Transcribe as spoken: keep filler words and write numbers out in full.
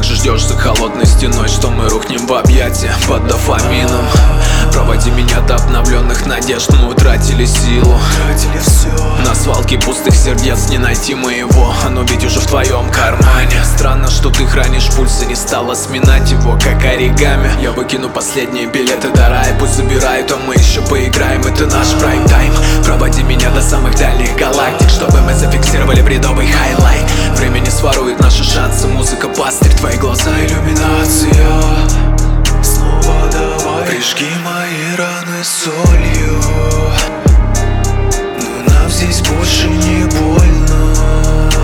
же ждешь за холодной стеной, что мы рухнем в объятия под дофамином? Проводи меня до обновленных надежд, мы утратили силу. На свалке пустых сердец не найти моего, оно ведь уже в твоем кармане. Странно, что ты хранишь пульс и не стала сминать его, как оригами. Я выкину последние билеты до рая, пусть забирают, а мы еще поиграем. Это наш прайм-тайм. Проводи меня до самых дальних галактик, чтобы мы зафиксировали бредовый хайлайт. Время не сворует наши шансы, музыка пастырь, твои глаза иллюминация. Снова давай прижги мои раны солью, но нам здесь больше не больно.